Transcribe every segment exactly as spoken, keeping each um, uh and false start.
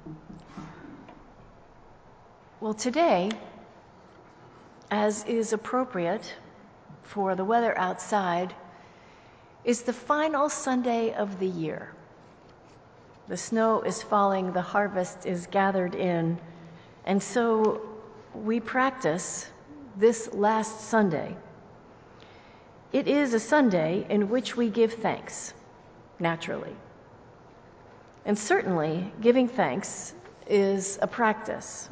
Well, today, as is appropriate for the weather outside, is the final Sunday of the year. The snow is falling, the harvest is gathered in, and so we practice this last Sunday. It is a Sunday in which we give thanks, naturally. And certainly, giving thanks is a practice.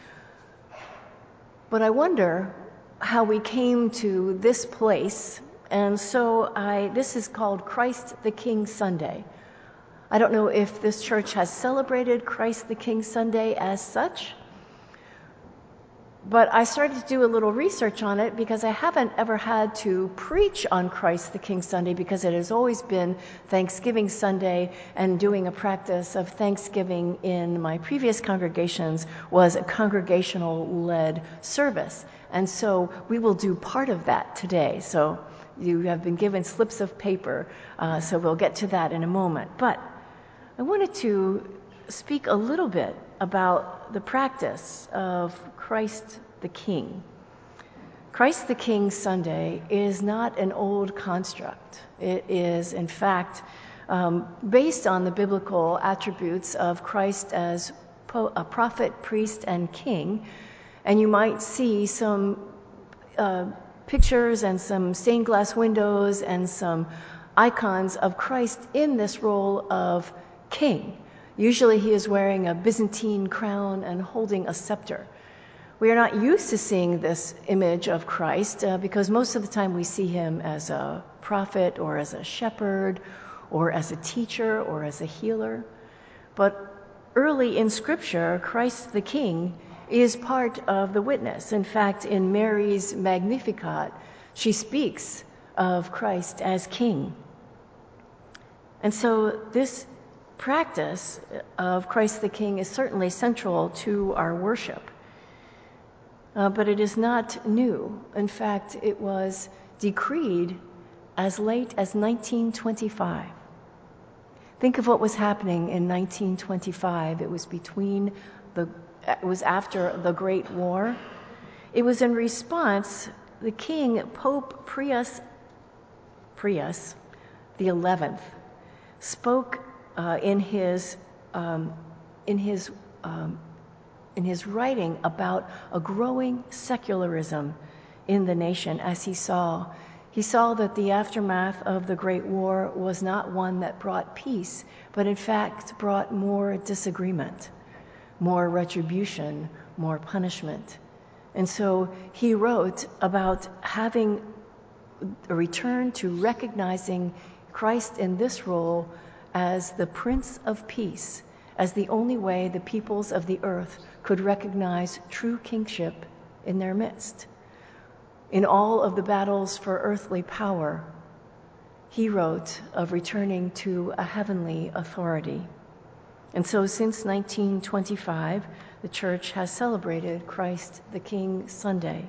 But I wonder how we came to this place, and so I this is called Christ the King Sunday. I don't know if this church has celebrated Christ the King Sunday as such, but I started to do a little research on it because I haven't ever had to preach on Christ the King Sunday because it has always been Thanksgiving Sunday, and doing a practice of Thanksgiving in my previous congregations was a congregational-led service. And so we will do part of that today. So you have been given slips of paper, uh, so we'll get to that in a moment. But I wanted to speak a little bit about the practice of Christ the King. Christ the King Sunday is not an old construct. It is, in fact, um, based on the biblical attributes of Christ as po- a prophet, priest, and king. And you might see some uh, pictures and some stained glass windows and some icons of Christ in this role of king. Usually he is wearing a Byzantine crown and holding a scepter. We are not used to seeing this image of Christ uh, because most of the time we see him as a prophet or as a shepherd or as a teacher or as a healer. But early in Scripture, Christ the King is part of the witness. In fact, in Mary's Magnificat, she speaks of Christ as King. And so this practice of Christ the King is certainly central to our worship. Uh, but it is not new. In fact, it was decreed as late as nineteen twenty-five. Think of what was happening in nineteen twenty-five. It was between the, it was after the Great War. It was in response, the king, Pope Pius, Pius the eleventh, spoke uh, in his um, in his um, in his writing about a growing secularism in the nation as he saw. He saw that the aftermath of the Great War was not one that brought peace, but in fact brought more disagreement, more retribution, more punishment. And so he wrote about having a return to recognizing Christ in this role as the Prince of Peace, as the only way the peoples of the earth could recognize true kingship in their midst. In all of the battles for earthly power, he wrote of returning to a heavenly authority. And so since nineteen twenty-five, the church has celebrated Christ the King Sunday.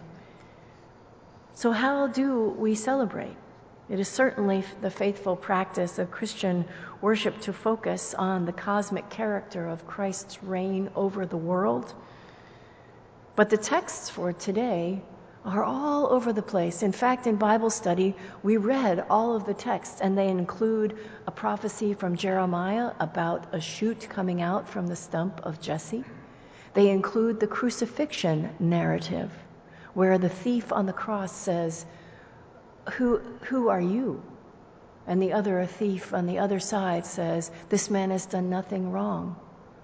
So how do we celebrate? It is certainly the faithful practice of Christian worship to focus on the cosmic character of Christ's reign over the world. But the texts for today are all over the place. In fact, in Bible study, we read all of the texts, and they include a prophecy from Jeremiah about a shoot coming out from the stump of Jesse. They include the crucifixion narrative, where the thief on the cross says, Who, who are you? And the other thief on the other side says, this man has done nothing wrong.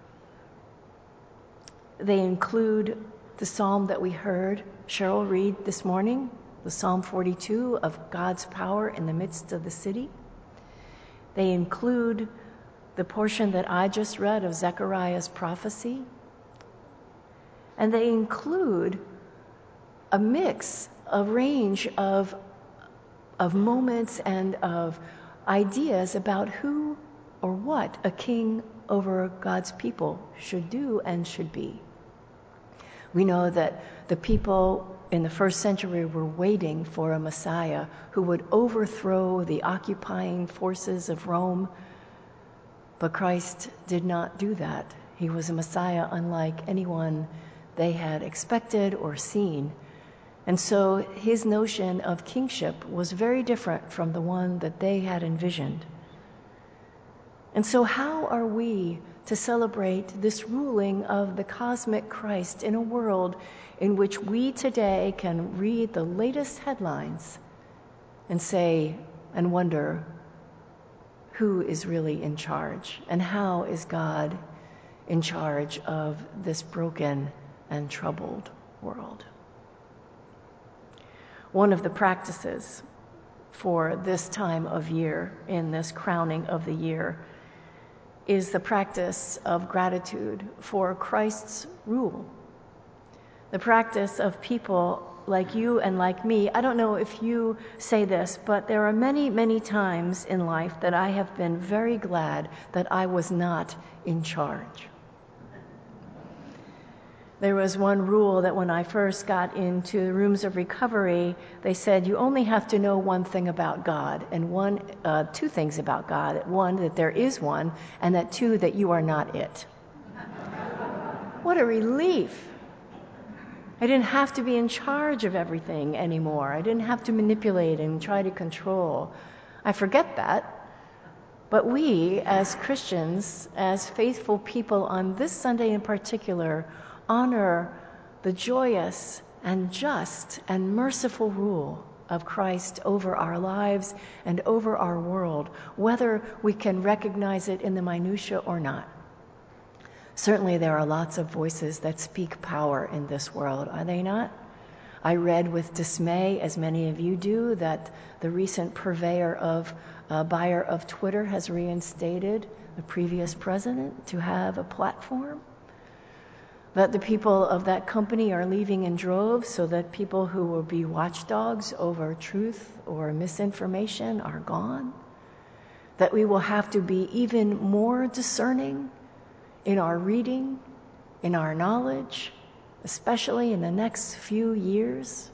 They include the psalm that we heard Cheryl read this morning, the Psalm forty-two of God's power in the midst of the city. They include the portion that I just read of Zechariah's prophecy. And they include a mix, a range of of moments and of ideas about who or what a king over God's people should do and should be. We know that the people in the first century were waiting for a Messiah who would overthrow the occupying forces of Rome, but Christ did not do that. He was a Messiah unlike anyone they had expected or seen. And so his notion of kingship was very different from the one that they had envisioned. And so how are we to celebrate this ruling of the cosmic Christ in a world in which we today can read the latest headlines and say and wonder who is really in charge and how is God in charge of this broken and troubled world? One of the practices for this time of year, in this crowning of the year, is the practice of gratitude for Christ's rule. The practice of people like you and like me. I don't know if you say this, but there are many, many times in life that I have been very glad that I was not in charge. There was one rule that when I first got into the rooms of recovery, they said you only have to know one thing about God, and one, uh, two things about God. One, that there is one, and that two, that you are not it. What a relief. I didn't have to be in charge of everything anymore. I didn't have to manipulate and try to control. I forget that. But we, as Christians, as faithful people on this Sunday in particular, honor the joyous and just and merciful rule of Christ over our lives and over our world, whether we can recognize it in the minutiae or not. Certainly there are lots of voices that speak power in this world, are they not? I read with dismay, as many of you do, that the recent purveyor of, uh, buyer of Twitter has reinstated the previous president to have a platform. That the people of that company are leaving in droves so that people who will be watchdogs over truth or misinformation are gone. That we will have to be even more discerning in our reading, in our knowledge, especially in the next few years.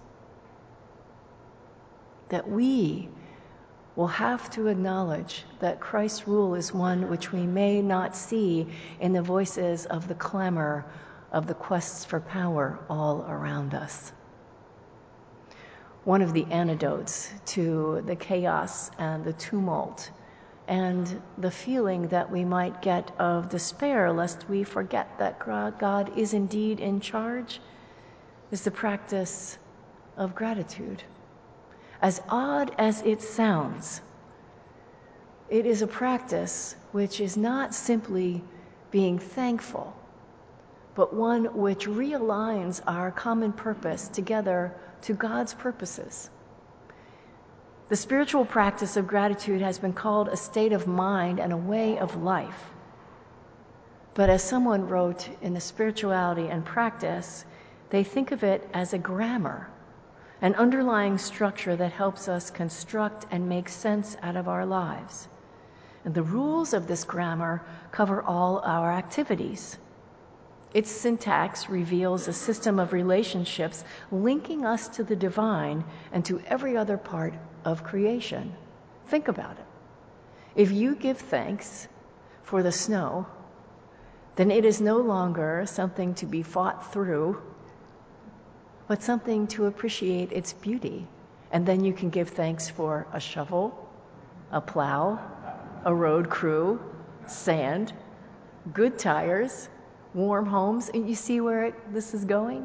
That we will have to acknowledge that Christ's rule is one which we may not see in the voices of the clamor of the quests for power all around us. One of the antidotes to the chaos and the tumult and the feeling that we might get of despair lest we forget that God is indeed in charge is the practice of gratitude. As odd as it sounds, it is a practice which is not simply being thankful, but one which realigns our common purpose together to God's purposes. The spiritual practice of gratitude has been called a state of mind and a way of life. But as someone wrote in the Spirituality and Practice, they think of it as a grammar, an underlying structure that helps us construct and make sense out of our lives. And the rules of this grammar cover all our activities. Its syntax reveals a system of relationships linking us to the divine and to every other part of creation. Think about it. If you give thanks for the snow, then it is no longer something to be fought through, but something to appreciate its beauty. And then you can give thanks for a shovel, a plow, a road crew, sand, good tires, warm homes, and you see where it, this is going?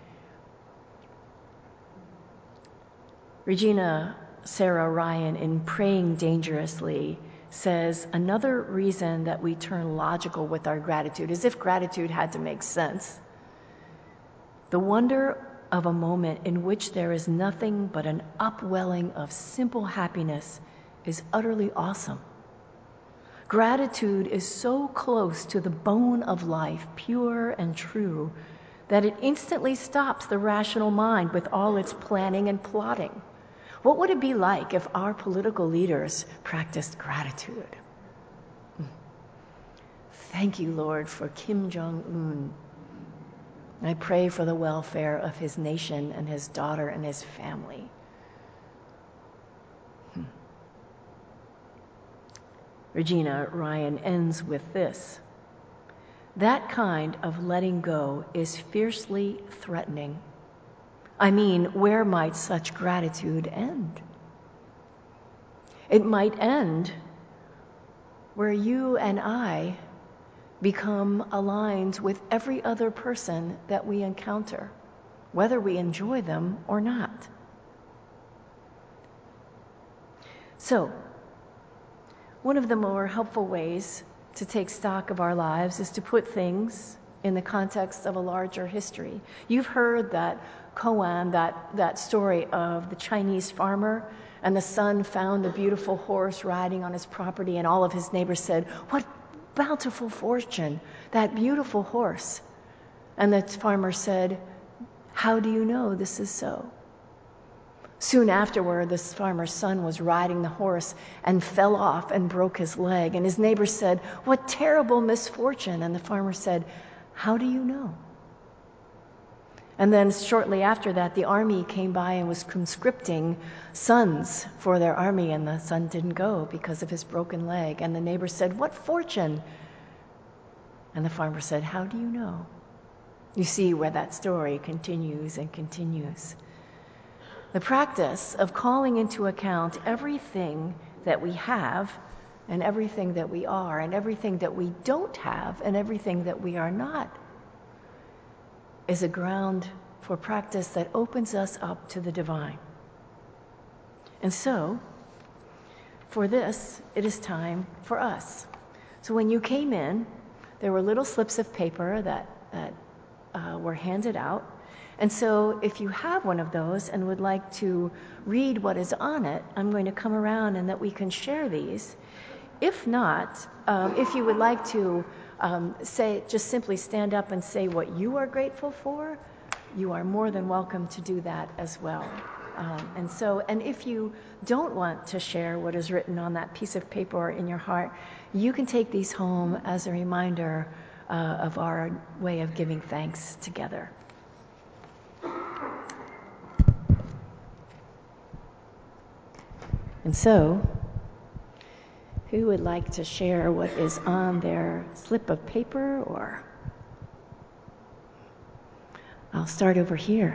Regina Sarah Ryan, in Praying Dangerously, says another reason that we turn logical with our gratitude, as if gratitude had to make sense. The wonder of a moment in which there is nothing but an upwelling of simple happiness is utterly awesome. Gratitude is so close to the bone of life, pure and true, that it instantly stops the rational mind with all its planning and plotting. What would it be like if our political leaders practiced gratitude? Thank you, Lord, for Kim Jong-un. I pray for the welfare of his nation and his daughter and his family. Hmm. Regina Ryan ends with this. That kind of letting go is fiercely threatening. I mean, where might such gratitude end? It might end where you and I become aligned with every other person that we encounter, whether we enjoy them or not. So, one of the more helpful ways to take stock of our lives is to put things in the context of a larger history. You've heard that koan, that, that story of the Chinese farmer, and the son found a beautiful horse riding on his property, and all of his neighbors said, "What bountiful fortune, that beautiful horse." And the farmer said, "How do you know this is so?" Soon afterward, this farmer's son was riding the horse and fell off and broke his leg. And his neighbor said, "What terrible misfortune." And the farmer said, "How do you know?" And then shortly after that, the army came by and was conscripting sons for their army, and the son didn't go because of his broken leg. And the neighbor said, "What fortune?" And the farmer said, "How do you know?" You see where that story continues and continues. The practice of calling into account everything that we have and everything that we are and everything that we don't have and everything that we are not is a ground for practice that opens us up to the divine. And so, for this, it is time for us. So when you came in, there were little slips of paper that, that uh, were handed out. And so if you have one of those and would like to read what is on it, I'm going to come around and that we can share these. If not, um, if you would like to um, say, just simply stand up and say what you are grateful for, you are more than welcome to do that as well. Um, and so, and if you don't want to share what is written on that piece of paper or in your heart, you can take these home as a reminder uh, of our way of giving thanks together. And so, who would like to share what is on their slip of paper? Or I'll start over here.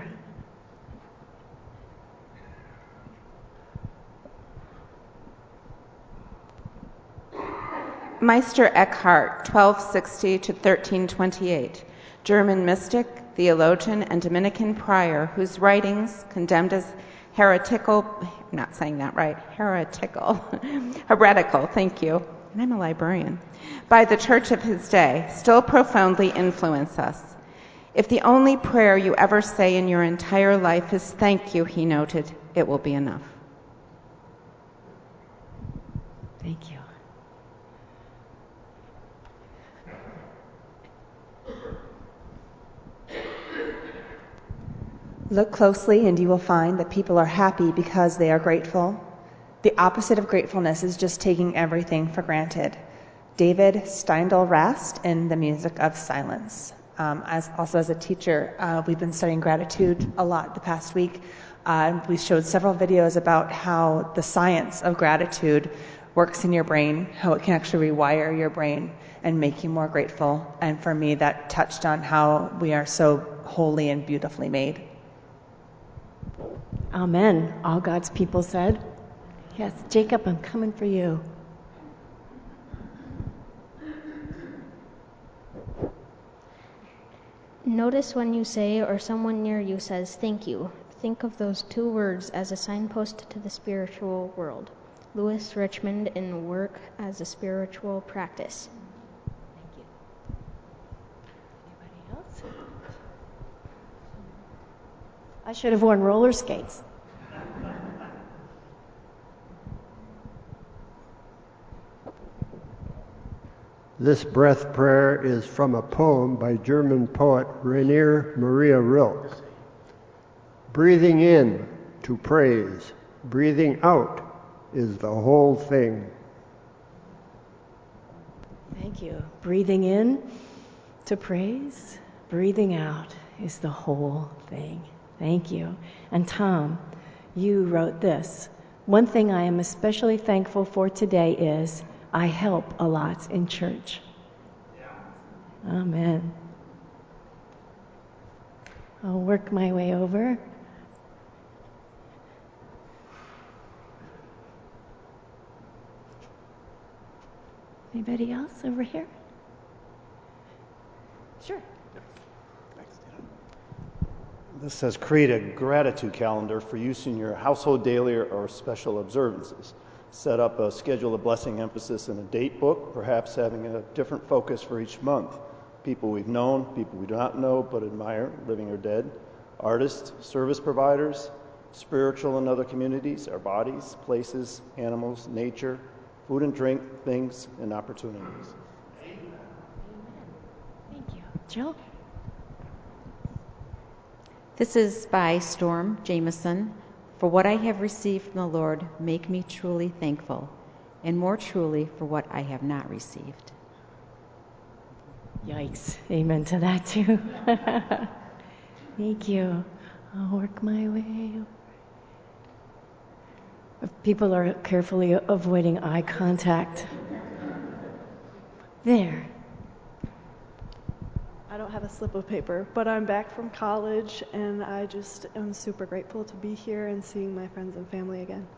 Meister Eckhart, twelve sixty to thirteen twenty-eight, German mystic, theologian, and Dominican prior whose writings, condemned as heretical, I'm not saying that right, heretical, heretical, thank you, and I'm a librarian, by the church of his day, still profoundly influence us. If the only prayer you ever say in your entire life is thank you, he noted, it will be enough. Thank you. Look closely and you will find that people are happy because they are grateful. The opposite of gratefulness is just taking everything for granted. David Steindl-Rast in The Music of Silence. Um, as also as a teacher, uh, we've been studying gratitude a lot the past week. Uh, we showed several videos about how the science of gratitude works in your brain, how it can actually rewire your brain and make you more grateful. And for me, that touched on how we are so holy and beautifully made. Amen. All God's people said. Yes, Jacob, I'm coming for you. Notice when you say or someone near you says thank you. Think of those two words as a signpost to the spiritual world. Lewis Richmond in Work as a Spiritual Practice. Thank you. Anybody else? I should have worn roller skates. This breath prayer is from a poem by German poet Rainer Maria Rilke. Breathing in to praise, breathing out is the whole thing. Thank you. Breathing in to praise, breathing out is the whole thing. Thank you. And Tom, you wrote this. One thing I am especially thankful for today is I help a lot in church. Amen. I'll work my way over. Anybody else over here? Sure. This says create a gratitude calendar for use in your household daily or, or special observances. Set up a schedule of blessing emphasis in a date book, perhaps having a different focus for each month. People we've known, people we do not know but admire, living or dead, artists, service providers, spiritual and other communities, our bodies, places, animals, nature, food and drink, things, and opportunities. Amen. Thank you. Jill? This is by Storm Jameson. For what I have received from the Lord, make me truly thankful, and more truly for what I have not received. Yikes. Amen to that too. Thank you. I'll work my way. People are carefully avoiding eye contact. There. I don't have a slip of paper, but I'm back from college, and I just am super grateful to be here and seeing my friends and family again.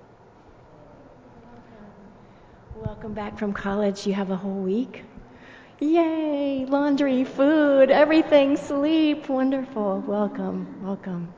Welcome back from college. You have a whole week? Yay! Laundry, food, everything, sleep. Wonderful. Welcome. Welcome.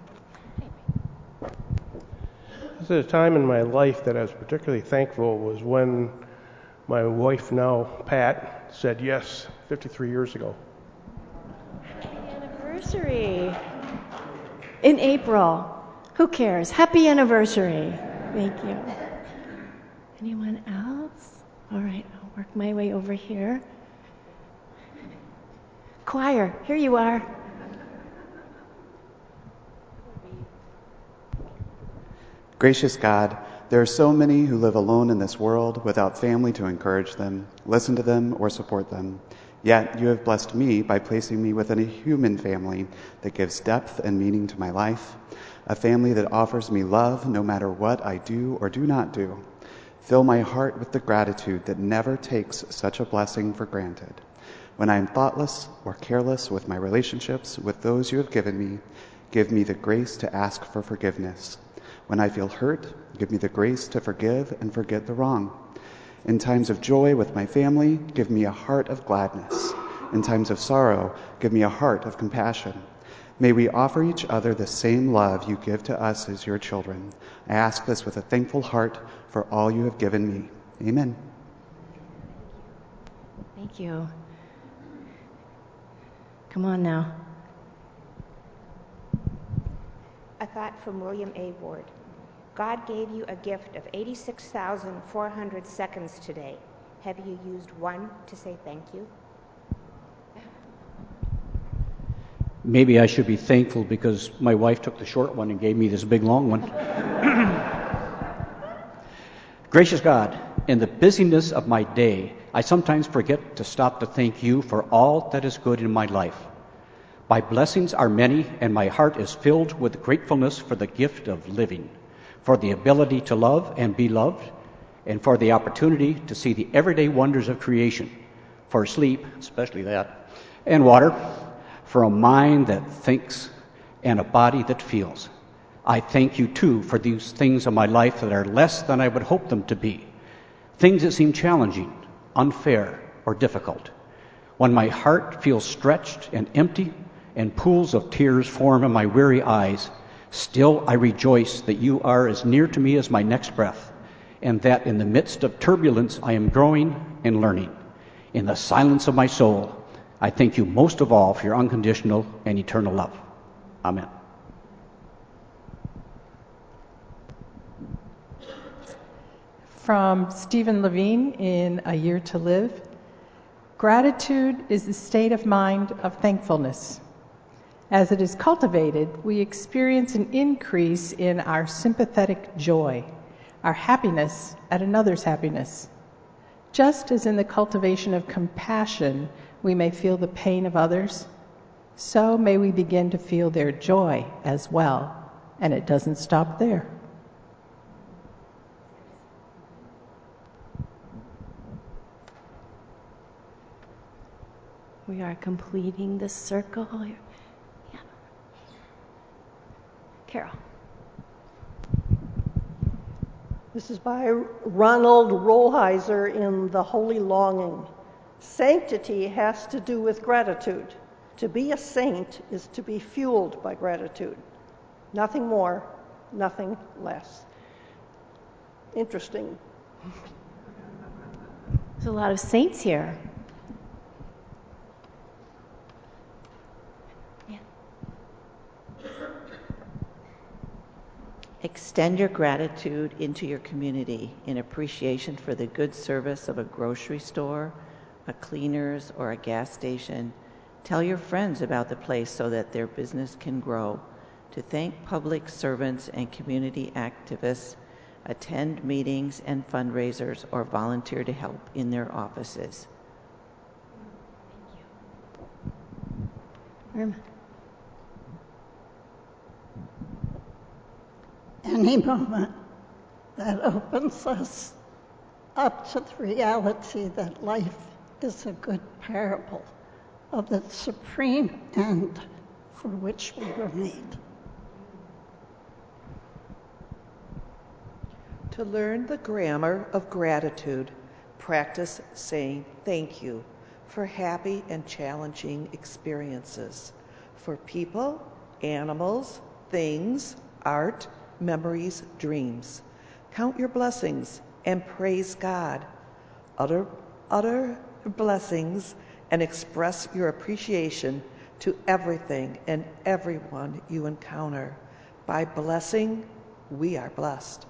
This is a time in my life that I was particularly thankful was when my wife now, Pat, said yes fifty-three years ago. Happy anniversary. In April. Who cares? Happy anniversary. Thank you. Anyone else? All right, I'll work my way over here. Choir, here you are. Gracious God, there are so many who live alone in this world without family to encourage them, listen to them, or support them. Yet you have blessed me by placing me within a human family that gives depth and meaning to my life, a family that offers me love no matter what I do or do not do. Fill my heart with the gratitude that never takes such a blessing for granted. When I am thoughtless or careless with my relationships with those you have given me, give me the grace to ask for forgiveness. When I feel hurt, give me the grace to forgive and forget the wrong. In times of joy with my family, give me a heart of gladness. In times of sorrow, give me a heart of compassion. May we offer each other the same love you give to us as your children. I ask this with a thankful heart for all you have given me. Amen. Thank you. Come on now. A thought from William A. Ward. God gave you a gift of eighty-six thousand four hundred seconds today. Have you used one to say thank you? Maybe I should be thankful because my wife took the short one and gave me this big long one. Gracious God, in the busyness of my day, I sometimes forget to stop to thank you for all that is good in my life. My blessings are many, and my heart is filled with gratefulness for the gift of living, for the ability to love and be loved, and for the opportunity to see the everyday wonders of creation, for sleep, especially that, and water, for a mind that thinks and a body that feels. I thank you, too, for these things in my life that are less than I would hope them to be, things that seem challenging, unfair, or difficult. When my heart feels stretched and empty, and pools of tears form in my weary eyes, still I rejoice that you are as near to me as my next breath, and that in the midst of turbulence I am growing and learning. In the silence of my soul, I thank you most of all for your unconditional and eternal love. Amen. From Stephen Levine in A Year to Live. Gratitude is the state of mind of thankfulness. As it is cultivated, we experience an increase in our sympathetic joy, our happiness at another's happiness. Just as in the cultivation of compassion, we may feel the pain of others, so may we begin to feel their joy as well, and it doesn't stop there. We are completing the circle here. Yeah. Carol. This is by Ronald Rolheiser in The Holy Longing. Sanctity has to do with gratitude. To be a saint is to be fueled by gratitude. Nothing more, nothing less. Interesting. There's a lot of saints here. Yeah. Extend your gratitude into your community in appreciation for the good service of a grocery store, a cleaner's, or a gas station. Tell your friends about the place so that their business can grow. To thank public servants and community activists, attend meetings and fundraisers, or volunteer to help in their offices. Irma. Any moment that opens us up to the reality that life is a good parable of the supreme end for which we were made. To learn the grammar of gratitude, practice saying thank you for happy and challenging experiences, for people, animals, things, art, memories, dreams. Count your blessings and praise God. Utter, utter blessings and express your appreciation to everything and everyone you encounter. By blessing, we are blessed.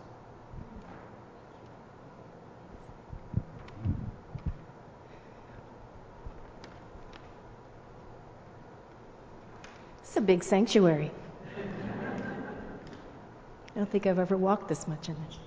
It's a big sanctuary. I don't think I've ever walked this much in it.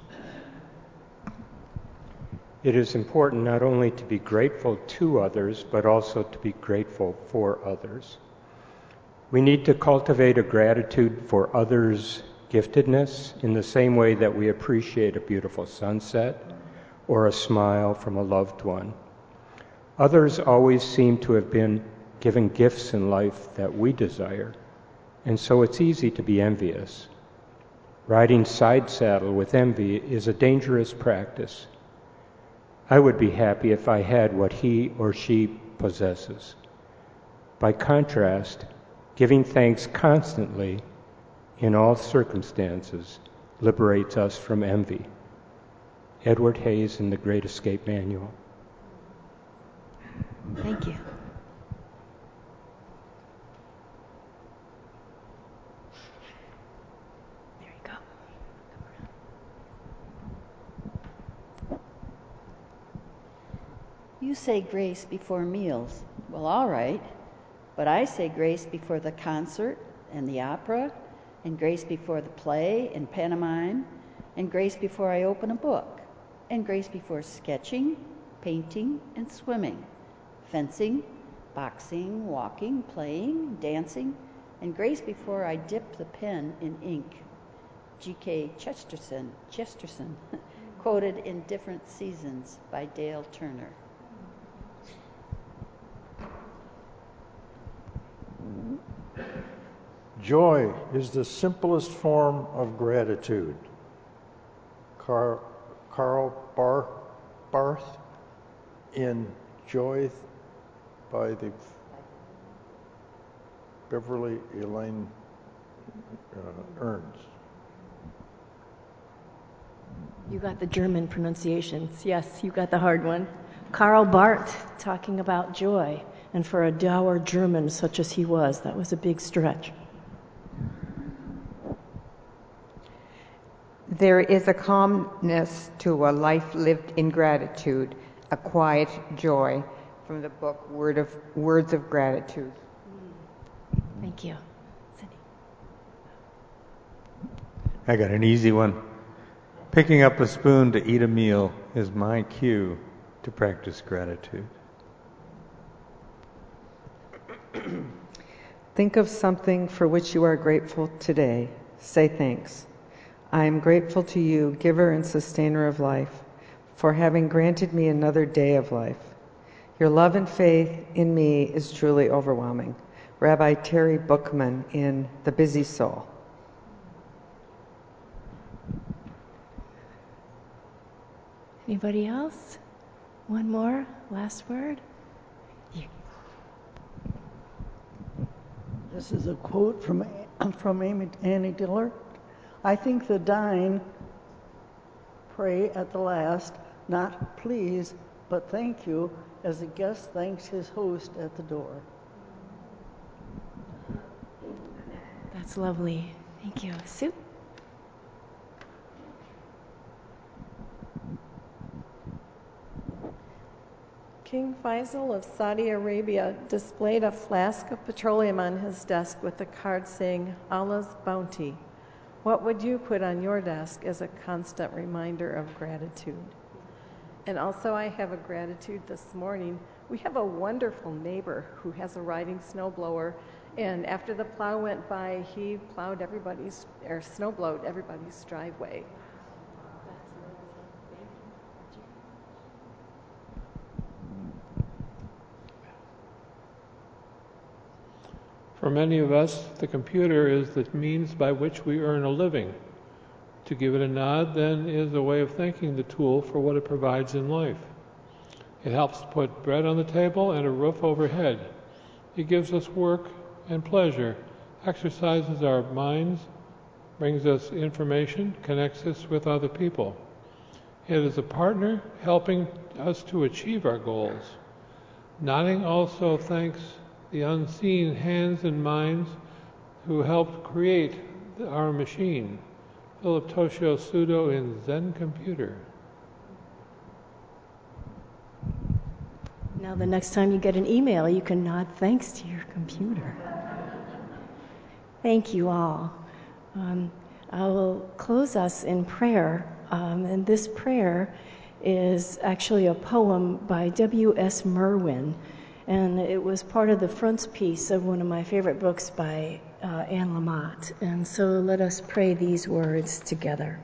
It is important not only to be grateful to others, but also to be grateful for others. We need to cultivate a gratitude for others' giftedness in the same way that we appreciate a beautiful sunset or a smile from a loved one. Others always seem to have been given gifts in life that we desire, and so it's easy to be envious. Riding side saddle with envy is a dangerous practice. I would be happy if I had what he or she possesses. By contrast, giving thanks constantly in all circumstances liberates us from envy. Edward Hayes in The Great Escape Manual. Thank you. There you go. You say grace before meals. Well, all right. But I say grace before the concert and the opera, and grace before the play and pantomime, and grace before I open a book, and grace before sketching, painting, and swimming, fencing, boxing, walking, playing, dancing, and grace before I dip the pen in ink. G K Chesterton, Chesterton, quoted in Different Seasons by Dale Turner. Joy is the simplest form of gratitude. Carl, Karl Bar, Barth in Joy by the Beverly Elaine uh, Ernst. You got the German pronunciations. Yes, you got the hard one. Karl Barth talking about joy. And for a dour German such as he was, that was a big stretch. There is a calmness to a life lived in gratitude, a quiet joy, from the book Word of, Words of Gratitude. Thank you. Cindy. I got an easy one. Picking up a spoon to eat a meal is my cue to practice gratitude. Think of something for which you are grateful today. Say thanks. I am grateful to you, giver and sustainer of life, for having granted me another day of life. Your love and faith in me is truly overwhelming. Rabbi Terry Bookman in The Busy Soul. Anybody else? One more, last word. This is a quote from from Amy, Annie Dillard. I think the dying pray at the last, not please, but thank you, as a guest thanks his host at the door. That's lovely. Thank you. Sue? King Faisal of Saudi Arabia displayed a flask of petroleum on his desk with a card saying, Allah's bounty. What would you put on your desk as a constant reminder of gratitude? And also, I have a gratitude this morning. We have a wonderful neighbor who has a riding snowblower, and after the plow went by, he plowed everybody's, or snowblowed everybody's driveway. For many of us, the computer is the means by which we earn a living. To give it a nod, then, is a way of thanking the tool for what it provides in life. It helps put bread on the table and a roof overhead. It gives us work and pleasure, exercises our minds, brings us information, connects us with other people. It is a partner helping us to achieve our goals. Nodding also thanks the unseen hands and minds who helped create our machine. Philip Toshio Sudo in Zen Computer. Now the next time you get an email, you can nod thanks to your computer. Thank you all. Um, I will close us in prayer, um, and this prayer is actually a poem by W S Merwin, and it was part of the frontispiece of one of my favorite books by uh, Anne Lamott. And so let us pray these words together.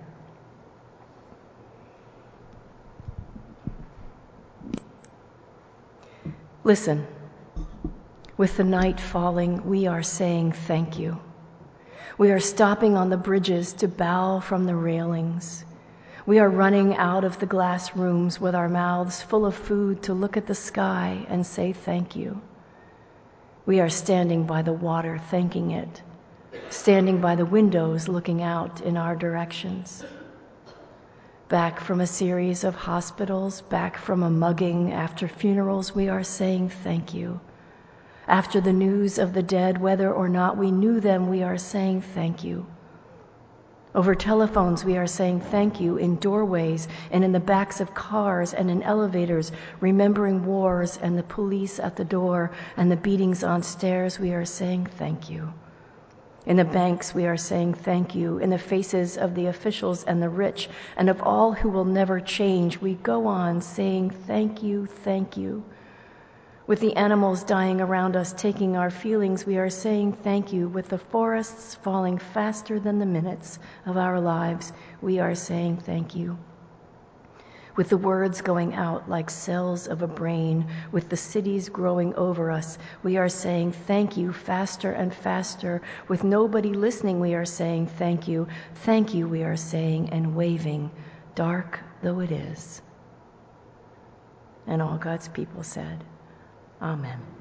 Listen, with the night falling, we are saying thank you. We are stopping on the bridges to bow from the railings. We are running out of the glass rooms with our mouths full of food to look at the sky and say thank you. We are standing by the water thanking it, standing by the windows looking out in our directions. Back from a series of hospitals, back from a mugging after funerals, we are saying thank you. After the news of the dead, whether or not we knew them, we are saying thank you. Over telephones, we are saying thank you in doorways and in the backs of cars and in elevators, remembering wars and the police at the door and the beatings on stairs, we are saying thank you. In the banks, we are saying thank you. In the faces of the officials and the rich and of all who will never change, we go on saying thank you, thank you. With the animals dying around us, taking our feelings, we are saying thank you. With the forests falling faster than the minutes of our lives, we are saying thank you. With the words going out like cells of a brain, with the cities growing over us, we are saying thank you faster and faster. With nobody listening, we are saying thank you. Thank you, we are saying, and waving, dark though it is. And all God's people said, Amen.